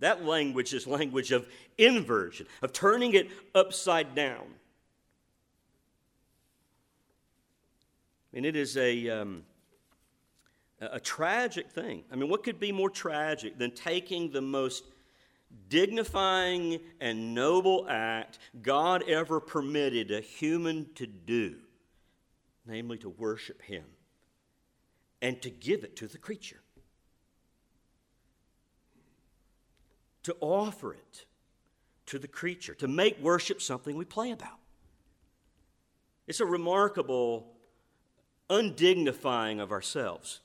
That language is language of inversion, of turning it upside down. And it is a tragic thing. I mean, what could be more tragic than taking the most dignifying and noble act God ever permitted a human to do, namely to worship him, and to give it to the creature? To offer it to the creature, to make worship something we play about. It's a remarkable undignifying of ourselves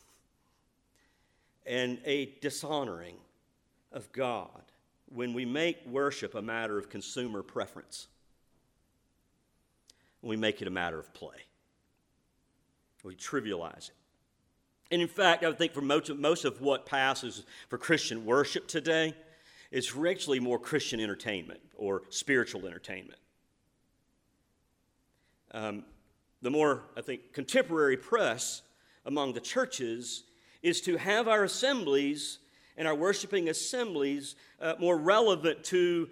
and a dishonoring of God when we make worship a matter of consumer preference. We make it a matter of play. We trivialize it. And in fact, I would think for most of what passes for Christian worship today, it's actually more Christian entertainment or spiritual entertainment. The more, I think, contemporary press among the churches is to have our assemblies and our worshiping assemblies more relevant to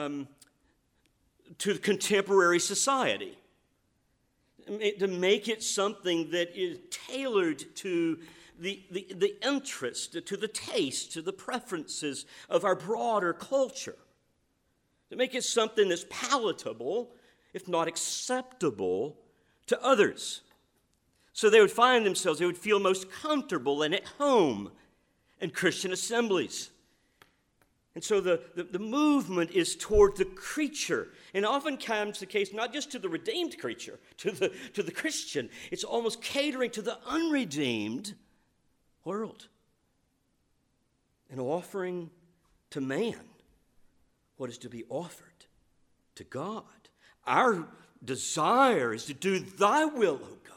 contemporary society. To make it something that is tailored to the interest, to the taste, to the preferences of our broader culture. To make it something that's palatable, if not acceptable, to others. So they would find themselves, they would feel most comfortable and at home in Christian assemblies. And so the movement is toward the creature. And oftentimes the case, not just to the redeemed creature, to the Christian. It's almost catering to the unredeemed world. And offering to man what is to be offered to God. Our desire is to do thy will, O God.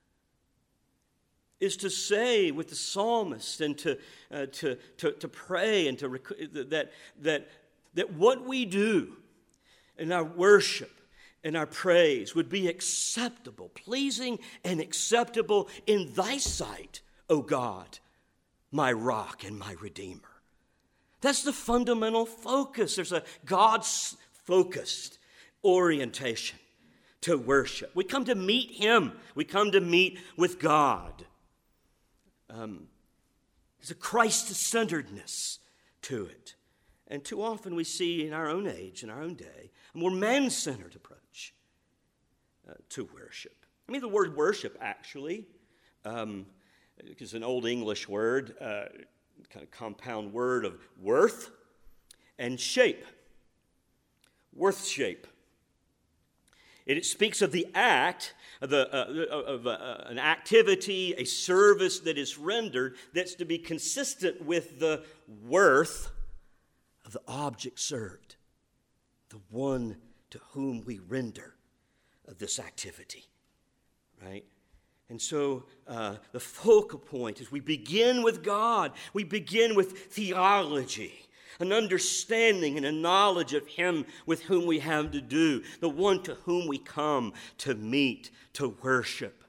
Is to say with the psalmist and to pray and that what we do in our worship and our praise would be acceptable, pleasing and acceptable in thy sight, O God, my rock and my redeemer. That's the fundamental focus. There's a God-focused orientation to worship. We come to meet him. We come to meet with God. There's a Christ-centeredness to it. And too often we see in our own age, in our own day, a more man-centered approach to worship. I mean, the word worship actually is an old English word, kind of compound word of worth and shape. Worth shape. It speaks of the act, of an activity, a service that is rendered that's to be consistent with the worth of the object served, the one to whom we render this activity, right? And so the focal point is we begin with God. We begin with theology, an understanding and a knowledge of him with whom we have to do, the one to whom we come to meet, to worship,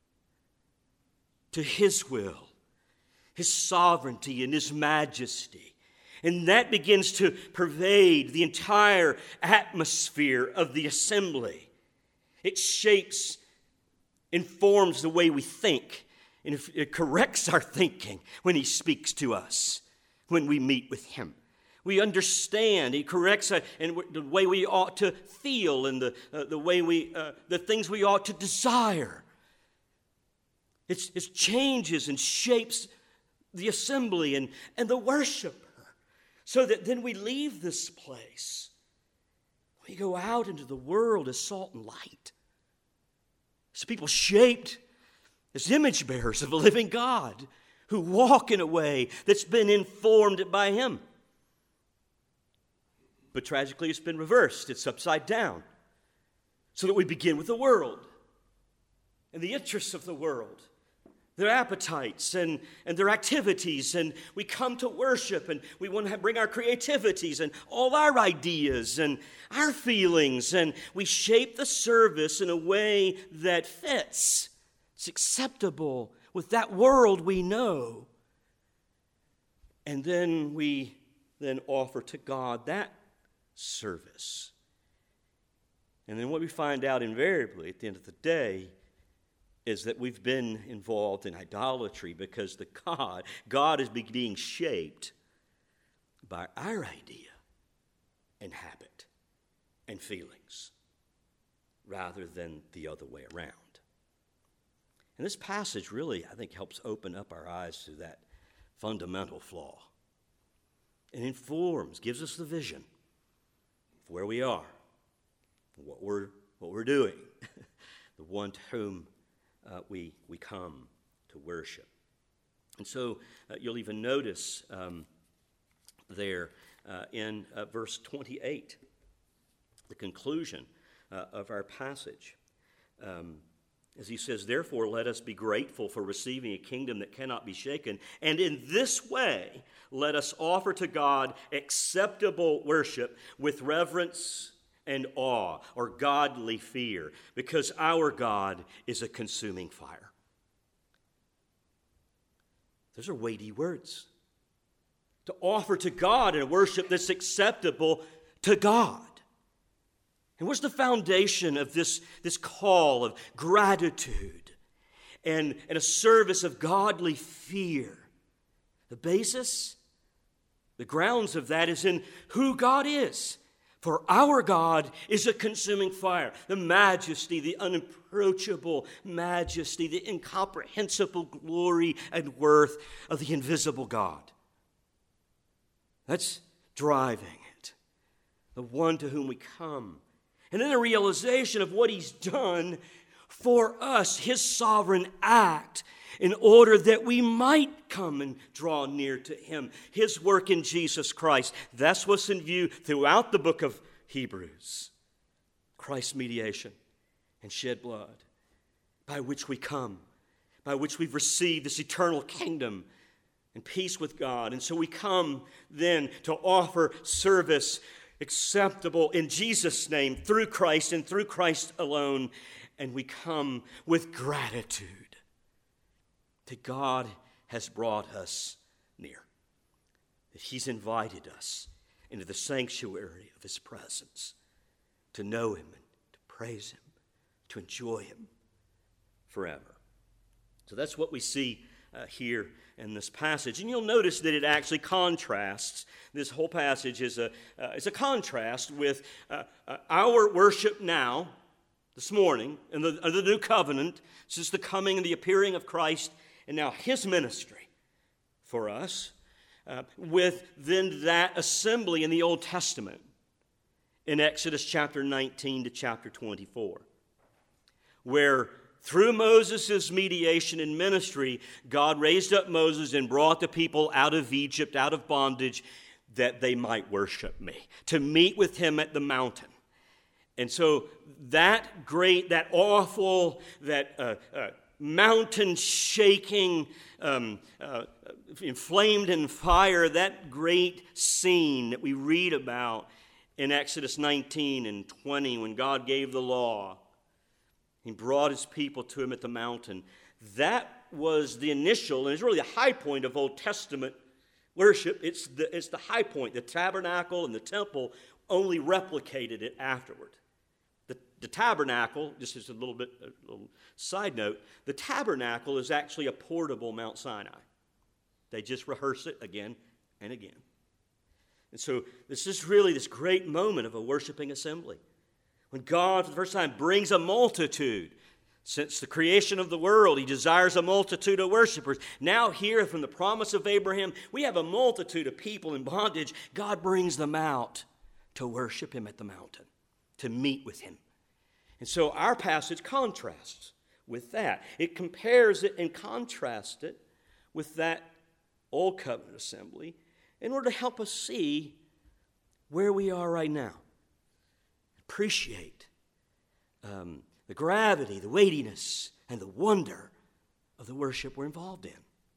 to his will, his sovereignty and his majesty. And that begins to pervade the entire atmosphere of the assembly. It shapes, informs the way we think, and it corrects our thinking when he speaks to us, when we meet with him. We understand. He corrects and the way we ought to feel and the way the things we ought to desire. It changes and shapes the assembly and the worshiper, so that then we leave this place. We go out into the world as salt and light, as people shaped as image bearers of a living God who walk in a way that's been informed by him. But tragically, it's been reversed. It's upside down. So that we begin with the world and the interests of the world, their appetites and their activities. And we come to worship and we want to bring our creativities and all our ideas and our feelings. And we shape the service in a way that fits. It's acceptable with that world we know. And then we then offer to God that service. And then what we find out invariably at the end of the day is that we've been involved in idolatry because God is being shaped by our idea and habit and feelings rather than the other way around. And this passage really, I think, helps open up our eyes to that fundamental flaw. It informs, gives us the vision of where we are, what we're doing, the one to whom we come to worship. And so you'll even notice there in verse 28, the conclusion of our passage, as he says, "Therefore let us be grateful for receiving a kingdom that cannot be shaken, and in this way let us offer to God acceptable worship with reverence and awe," or godly fear, because our God is a consuming fire. Those are weighty words. To offer to God a worship that's acceptable to God. And what's the foundation of this call of gratitude and a service of godly fear? The basis, the grounds of that is in who God is. For our God is a consuming fire. The majesty, the unapproachable majesty, the incomprehensible glory and worth of the invisible God. That's driving it. The one to whom we come. And then a realization of what he's done for us, his sovereign act, in order that we might come and draw near to him. His work in Jesus Christ. That's what's in view throughout the book of Hebrews. Christ's mediation and shed blood, by which we come, by which we've received this eternal kingdom and peace with God. And so we come then to offer service acceptable in Jesus' name, through Christ and through Christ alone. And we come with gratitude that God has brought us near, that he's invited us into the sanctuary of his presence to know him and to praise him, to enjoy him forever. So that's what we see here in this passage. And you'll notice that it actually contrasts. This whole passage is a contrast with our worship now, this morning, in the new covenant, since the coming and the appearing of Christ, and now his ministry for us, with then that assembly in the Old Testament in Exodus chapter 19 to chapter 24, where through Moses' mediation and ministry, God raised up Moses and brought the people out of Egypt, out of bondage, that they might worship me, to meet with him at the mountain. And so that great, that awful, that mountain-shaking, inflamed in fire, that great scene that we read about in Exodus 19 and 20 when God gave the law. He brought his people to him at the mountain. That was the initial, and it's really the high point of Old Testament worship. It's the high point. The tabernacle and the temple only replicated it afterward. The tabernacle, just as a little side note, the tabernacle is actually a portable Mount Sinai. They just rehearse it again and again. And so this is really this great moment of a worshiping assembly. When God, for the first time, brings a multitude. Since the creation of the world, he desires a multitude of worshipers. Now here, from the promise of Abraham, we have a multitude of people in bondage. God brings them out to worship him at the mountain, to meet with him. And so our passage contrasts with that. It compares it and contrasts it with that Old Covenant assembly in order to help us see where we are right now. Appreciate the gravity, the weightiness, and the wonder of the worship we're involved in.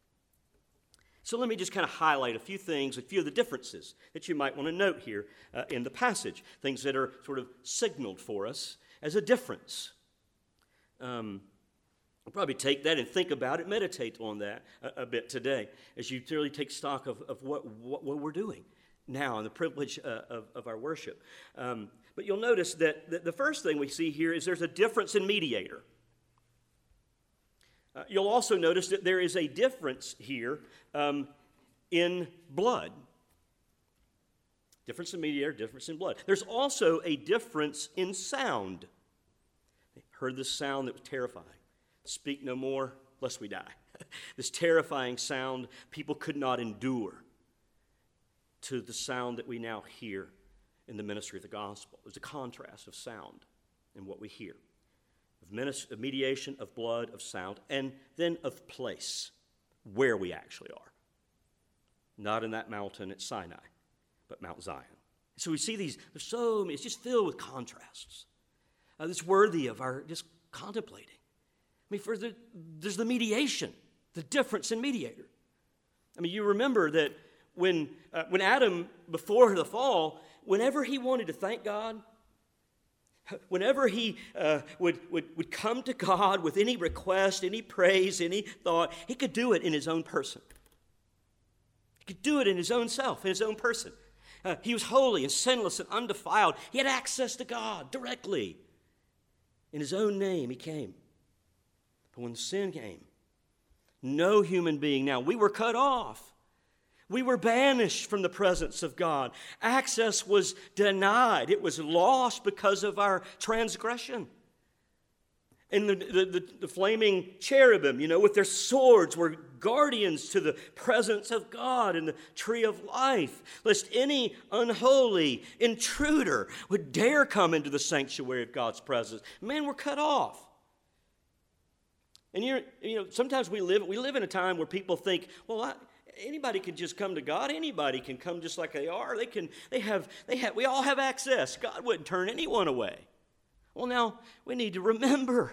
So let me just kind of highlight a few things, a few of the differences that you might want to note here in the passage, things that are sort of signaled for us as a difference. I'll probably take that and think about it, meditate on that a bit today as you really take stock of what we're doing now and the privilege of our worship. But you'll notice that the first thing we see here is there's a difference in mediator. You'll also notice that there is a difference here in blood. Difference in mediator, difference in blood. There's also a difference in sound. They heard this sound that was terrifying. Speak no more, lest we die. This terrifying sound people could not endure to the sound that we now hear in the ministry of the gospel. There's a contrast of sound in what we hear. Of mediation, of blood, of sound, and then of place, where we actually are. Not in that mountain at Sinai, but Mount Zion. So we see these, there's so many, it's just filled with contrasts. It's worthy of our just contemplating. I mean, there's the mediation, the difference in mediator. I mean, you remember that when Adam, before the fall, whenever he wanted to thank God, whenever he would come to God with any request, any praise, any thought, he could do it in his own person. He could do it in his own self, in his own person. He was holy and sinless and undefiled. He had access to God directly. In his own name, he came. But when sin came, no human being now, we were cut off. We were banished from the presence of God. Access was denied. It was lost because of our transgression. And the flaming cherubim, with their swords were guardians to the presence of God in the tree of life, lest any unholy intruder would dare come into the sanctuary of God's presence. Man, we're cut off. And sometimes we live in a time where people think, well, anybody can just come to God. Anybody can come just like they are. We all have access. God wouldn't turn anyone away. Well, now we need to remember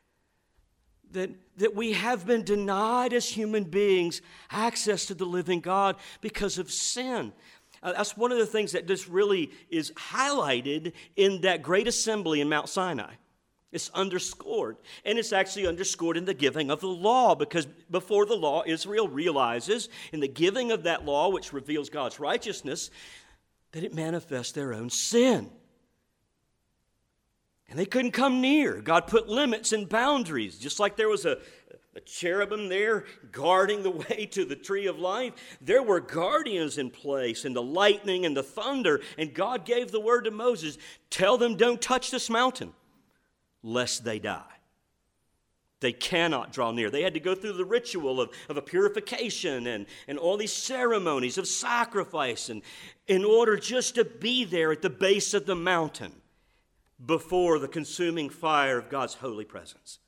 that we have been denied as human beings access to the living God because of sin. That's one of the things that just really is highlighted in that great assembly in Mount Sinai. It's underscored, and it's actually underscored in the giving of the law, because before the law, Israel realizes in the giving of that law, which reveals God's righteousness, that it manifests their own sin. And they couldn't come near. God put limits and boundaries, just like there was a cherubim there guarding the way to the tree of life. There were guardians in place, and the lightning and the thunder, and God gave the word to Moses, tell them don't touch this mountain, lest they die. They cannot draw near. They had to go through the ritual of a purification and all these ceremonies of sacrifice and in order just to be there at the base of the mountain before the consuming fire of God's holy presence.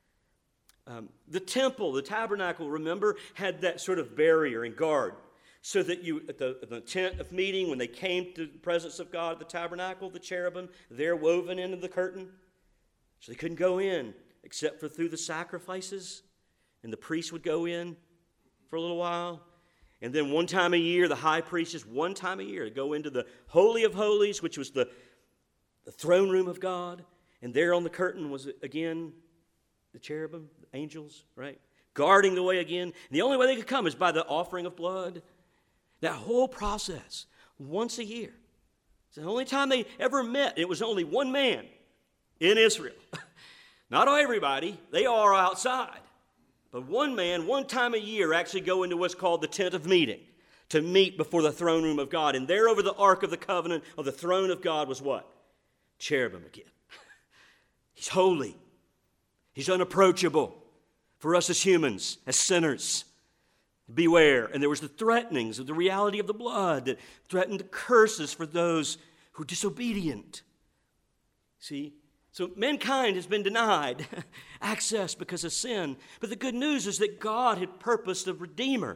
The temple, the tabernacle, remember, had that sort of barrier and guard so that at the tent of meeting, when they came to the presence of God, the tabernacle, the cherubim, they're woven into the curtain. So they couldn't go in except for through the sacrifices, and the priest would go in for a little while. And then one time a year, the high priest, just one time a year, to go into the Holy of Holies, which was the throne room of God. And there on the curtain was, again, the cherubim, the angels, right? Guarding the way again. And the only way they could come is by the offering of blood. That whole process, once a year. It's the only time they ever met. It was only one man in Israel. Not everybody, they are outside. But one man, one time a year, actually go into what's called the tent of meeting to meet before the throne room of God. And there over the ark of the covenant of the throne of God was what? Cherubim again. He's holy. He's unapproachable for us as humans, as sinners. Beware. And there was the threatenings of the reality of the blood that threatened the curses for those who are disobedient. See? So mankind has been denied access because of sin. But the good news is that God had purposed a Redeemer.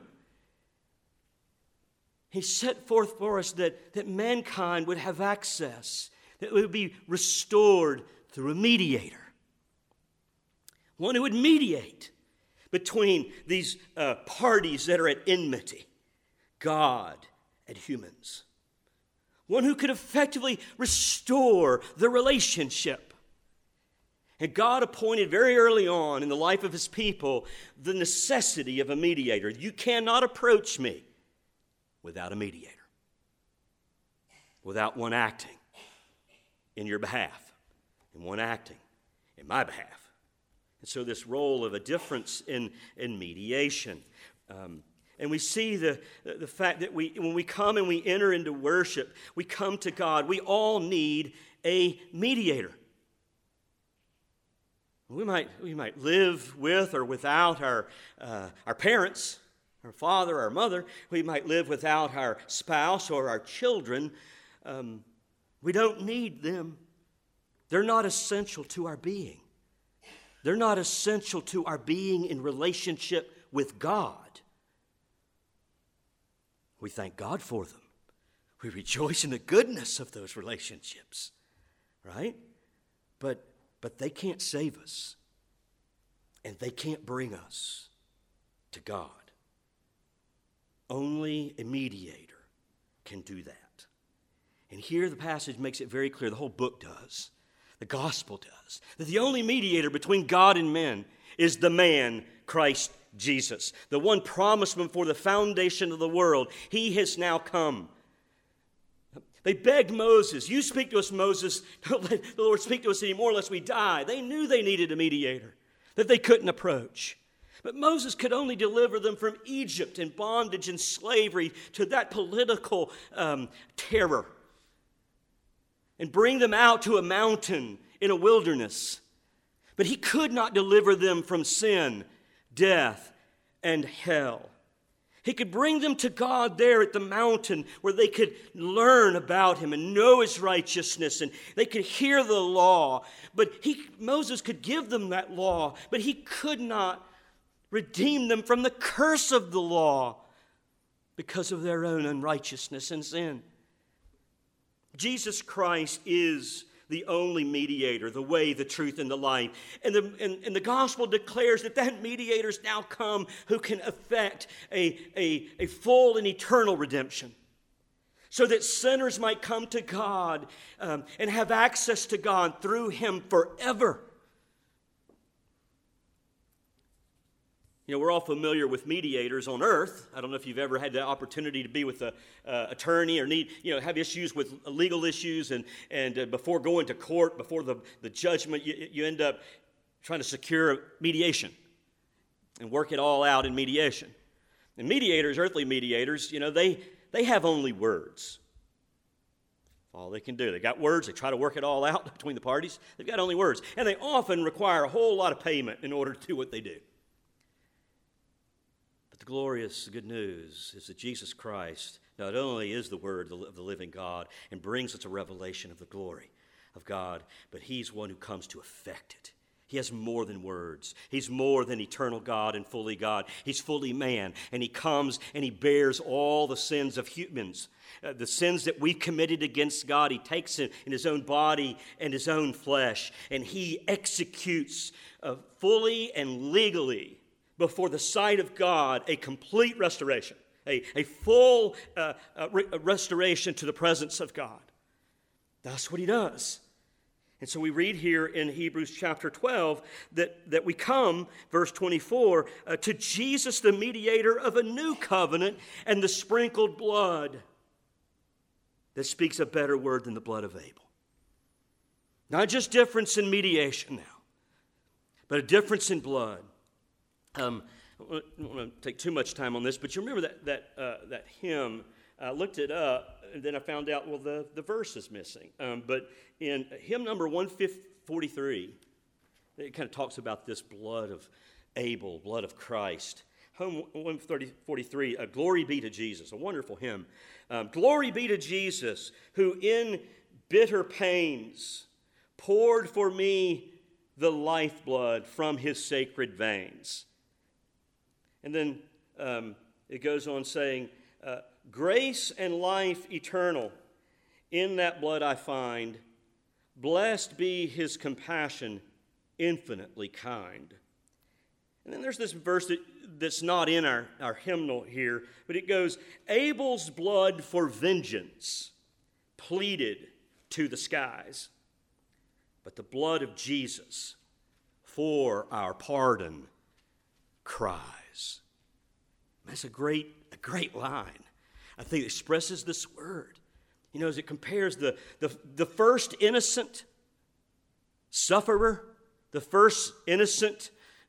He set forth for us that mankind would have access, that it would be restored through a mediator. One who would mediate between these parties that are at enmity, God and humans. One who could effectively restore the relationship. And God appointed very early on in the life of his people the necessity of a mediator. You cannot approach me without a mediator. without one acting in your behalf and one acting in my behalf. And so this role of a difference in mediation. And we see the fact that when we come and we enter into worship, we come to God. We all need a mediator. We might live with or without our parents, our father, our mother. We might live without our spouse or our children. We don't need them. They're not essential to our being. They're not essential to our being in relationship with God. We thank God for them. We rejoice in the goodness of those relationships, right? But they can't save us, and they can't bring us to God. Only a mediator can do that. And here the passage makes it very clear, the whole book does, the gospel does, that the only mediator between God and men is the man, Christ Jesus, the one promised before the foundation of the world. He has now come. They begged Moses, you speak to us, Moses. Don't let the Lord speak to us anymore lest we die. They knew they needed a mediator that they couldn't approach. But Moses could only deliver them from Egypt and bondage and slavery to that political terror and bring them out to a mountain in a wilderness. But he could not deliver them from sin, death, and hell. He could bring them to God there at the mountain where they could learn about him and know his righteousness, and they could hear the law. But Moses could give them that law, but he could not redeem them from the curse of the law because of their own unrighteousness and sin. Jesus Christ is the only mediator, the way, the truth, and the life. And the gospel declares that mediator's now come who can effect a full and eternal redemption, so that sinners might come to God and have access to God through him forever. You know, we're all familiar with mediators on earth. I don't know if you've ever had the opportunity to be with an attorney or have issues with legal issues, and before going to court, before the judgment, you end up trying to secure mediation and work it all out in mediation. And mediators, earthly mediators, they have only words. All they can do. They got words. They try to work it all out between the parties. They've got only words. And they often require a whole lot of payment in order to do what they do. The glorious good news is that Jesus Christ not only is the Word of the living God and brings us a revelation of the glory of God, but he's one who comes to effect it. He has more than words. He's more than eternal God and fully God. He's fully man, and he comes and he bears all the sins of humans. The sins that we've committed against God, he takes it in his own body and his own flesh, and he executes fully and legally before the sight of God a complete restoration, a full restoration to the presence of God. That's what he does. And so we read here in Hebrews chapter 12 that we come, verse 24, to Jesus, the mediator of a new covenant, and the sprinkled blood that speaks a better word than the blood of Abel. Not just difference in mediation now, but a difference in blood. I don't want to take too much time on this, but you remember that hymn? I looked it up, and then I found out, the verse is missing. But in hymn number 143, it kind of talks about this blood of Abel, blood of Christ. Hymn 143, Glory be to Jesus, a wonderful hymn. Glory be to Jesus, who in bitter pains poured for me the lifeblood from his sacred veins. And then it goes on saying, grace and life eternal in that blood I find. Blessed be his compassion, infinitely kind. And then there's this verse that's not in our hymnal here, but it goes, Abel's blood for vengeance pleaded to the skies, but the blood of Jesus for our pardon cries. That's a great line. I think it expresses this word. You know, as it compares the first innocent sufferer, the first innocent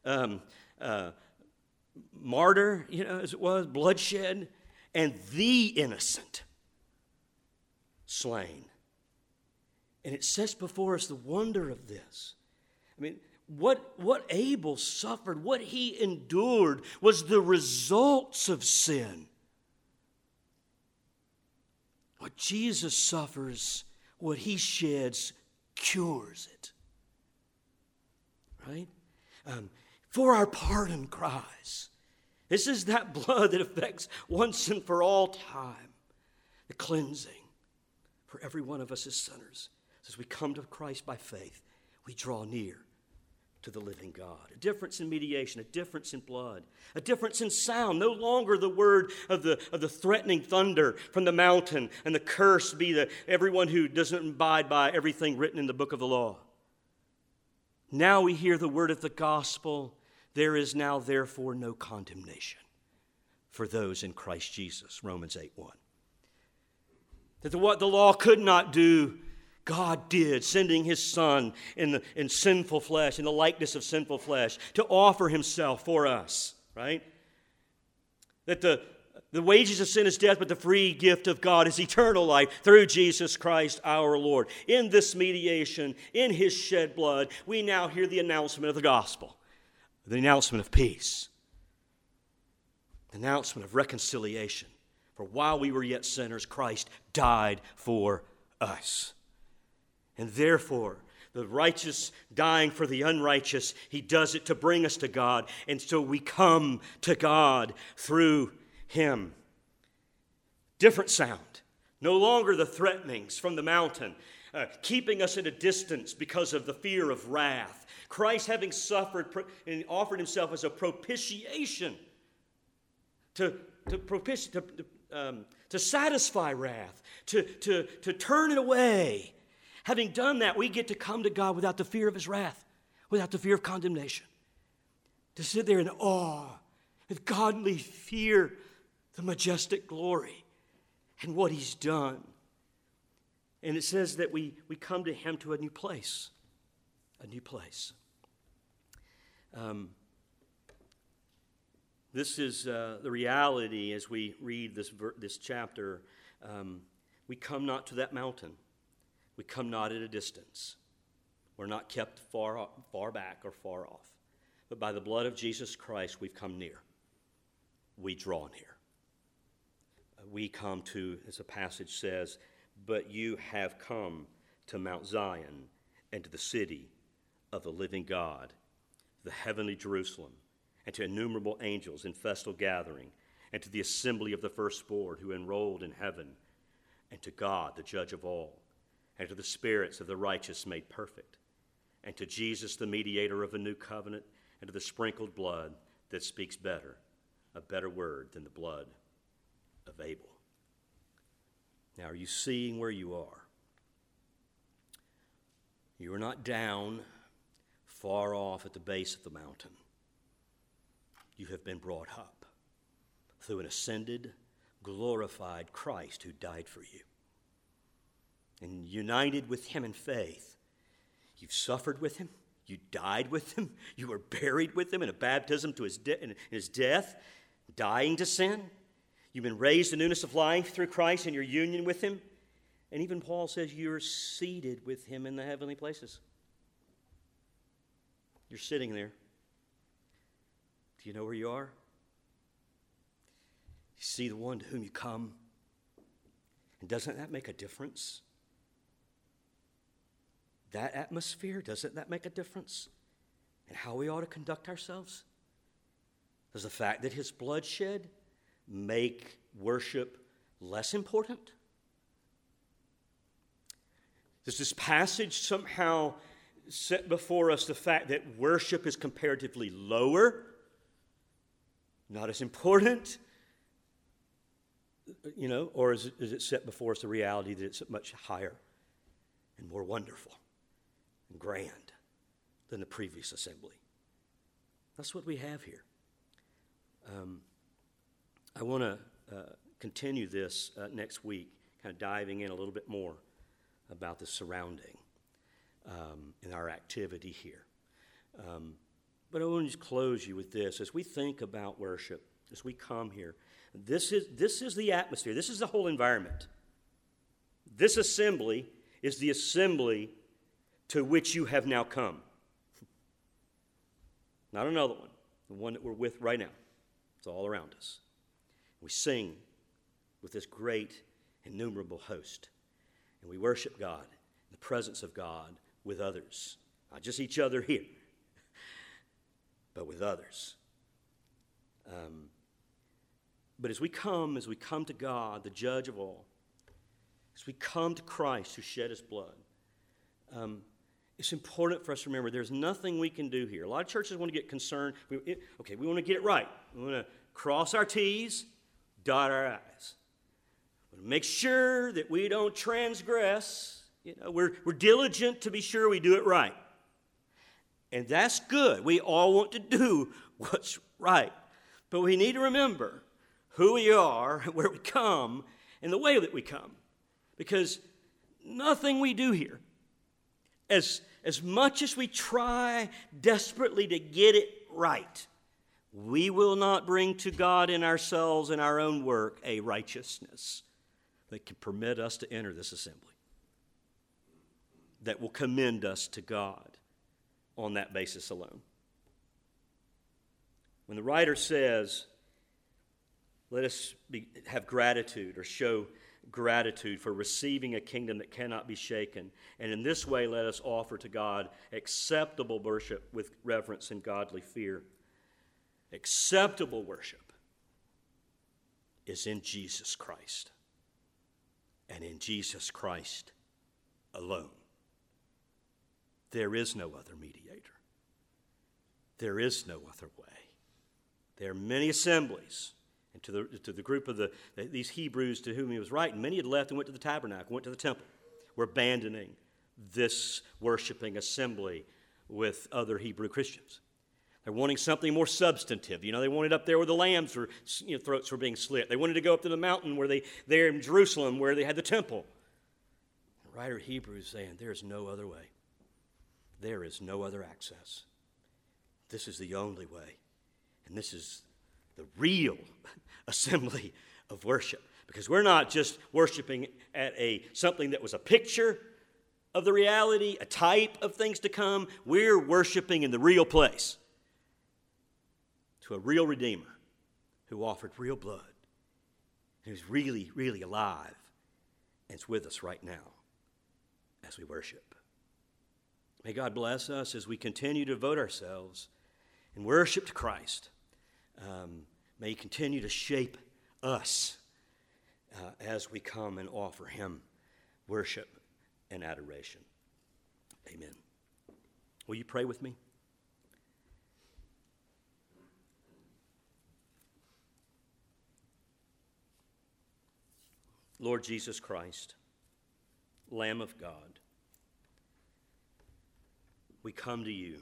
martyr, you know, as it was, bloodshed, and the innocent slain. And it sets before us the wonder of this. I mean, what Abel suffered, what he endured, was the results of sin. What Jesus suffers, what he sheds, cures it. Right? For our pardon cries. This is that blood that affects once and for all time. The cleansing for every one of us as sinners. As we come to Christ by faith, we draw near to the living God. A difference in mediation, a difference in blood, a difference in sound. No longer the word of the threatening thunder from the mountain, and the curse be everyone who doesn't abide by everything written in the book of the law. Now we hear the word of the gospel. There is now therefore no condemnation for those in Christ Jesus. Romans 8:1. That what the law could not do, God did, sending his Son in sinful flesh, in the likeness of sinful flesh, to offer himself for us, right? That the wages of sin is death, but the free gift of God is eternal life through Jesus Christ our Lord. In this mediation, in his shed blood, we now hear the announcement of the gospel, the announcement of peace, the announcement of reconciliation. For while we were yet sinners, Christ died for us. And therefore, the righteous dying for the unrighteous, he does it to bring us to God. And so we come to God through him. Different sound. No longer the threatenings from the mountain, keeping us at a distance because of the fear of wrath. Christ having suffered and offered himself as a propitiation to satisfy wrath, to turn it away. Having done that, we get to come to God without the fear of his wrath, without the fear of condemnation. To sit there in awe, with godly fear, the majestic glory, and what he's done. And it says that we come to him to a new place. A new place. This is the reality as we read this chapter. We come not to that mountain. We come not at a distance. We're not kept far back or far off. But by the blood of Jesus Christ, we've come near. We draw near. We come to, as the passage says, but you have come to Mount Zion and to the city of the living God, the heavenly Jerusalem, and to innumerable angels in festal gathering, and to the assembly of the firstborn who enrolled in heaven, and to God, the judge of all, and to the spirits of the righteous made perfect, and to Jesus, the mediator of a new covenant, and to the sprinkled blood that speaks a better word than the blood of Abel. Now, are you seeing where you are? You are not down, far off at the base of the mountain. You have been brought up through an ascended, glorified Christ who died for you. And united with him in faith, you've suffered with him, you died with him, you were buried with him in a baptism to his death, dying to sin. You've been raised to newness of life through Christ and your union with him. And even Paul says you're seated with him in the heavenly places. You're sitting there. Do you know where you are? You see the one to whom you come. And doesn't that make a difference? That atmosphere, doesn't that make a difference in how we ought to conduct ourselves? Does the fact that his blood shed make worship less important? Does this passage somehow set before us the fact that worship is comparatively lower, not as important? You know, or is it set before us the reality that it's much higher and more wonderful and grand than the previous assembly? That's what we have here. I want to continue this next week, kind of diving in a little bit more about the surrounding in our activity here. But I want to just close you with this. As we think about worship, as we come here, this is the atmosphere. This is the whole environment. This assembly is the assembly to which you have now come. Not another one, the one that we're with right now. It's all around us. We sing with this great, innumerable host. And we worship God in the presence of God with others. Not just each other here, but with others. But as we come to God, the judge of all, as we come to Christ who shed his blood, it's important for us to remember there's nothing we can do here. A lot of churches want to get concerned. We want to get it right. We want to cross our T's, dot our I's. We want to make sure that we don't transgress. We're diligent to be sure we do it right. And that's good. We all want to do what's right. But we need to remember who we are, where we come, and the way that we come. Because nothing we do here, as much as we try desperately to get it right, we will not bring to God in ourselves and our own work a righteousness that can permit us to enter this assembly, that will commend us to God on that basis alone. When the writer says, let us have gratitude or show gratitude for receiving a kingdom that cannot be shaken, and in this way let us offer to God acceptable worship with reverence and godly fear. Acceptable worship is in Jesus Christ, and in Jesus Christ alone. There is no other mediator. There is no other way. There are many assemblies. And to the group of these Hebrews to whom he was writing, many had left and went to the tabernacle, went to the temple. Were abandoning this worshiping assembly with other Hebrew Christians. They're wanting something more substantive. They wanted up there where the lambs were, throats were being slit. They wanted to go up to the mountain there in Jerusalem where they had the temple. The writer of Hebrews is saying, there is no other way. There is no other access. This is the only way. And this is the real assembly of worship. Because we're not just worshiping at something that was a picture of the reality, a type of things to come. We're worshiping in the real place to a real Redeemer who offered real blood, who's really, really alive and is with us right now as we worship. May God bless us as we continue to devote ourselves in worship to Christ. May he continue to shape us as we come and offer him worship and adoration. Amen. Will you pray with me? Lord Jesus Christ, Lamb of God, we come to you.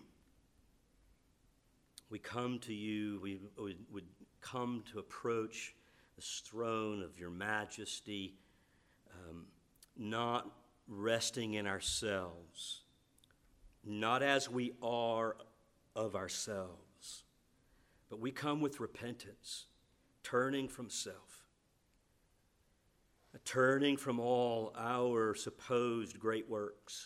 We come to you, we would come to approach the throne of your majesty, not resting in ourselves, not as we are of ourselves, but we come with repentance, turning from self, turning from all our supposed great works,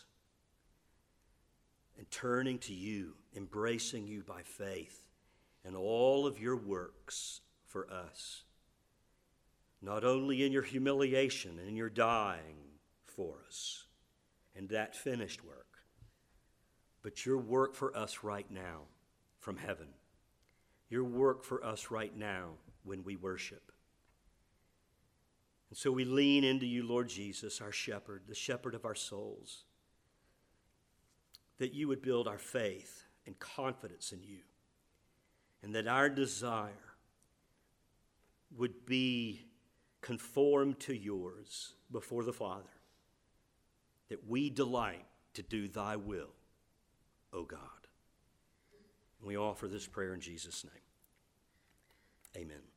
and turning to you, embracing you by faith and all of your works for us. Not only in your humiliation and in your dying for us and that finished work, but your work for us right now from heaven. Your work for us right now when we worship. And so we lean into you, Lord Jesus, our shepherd, the shepherd of our souls, that you would build our faith and confidence in you, and that our desire would be conformed to yours before the Father, that we delight to do thy will, O God. And we offer this prayer in Jesus' name. Amen.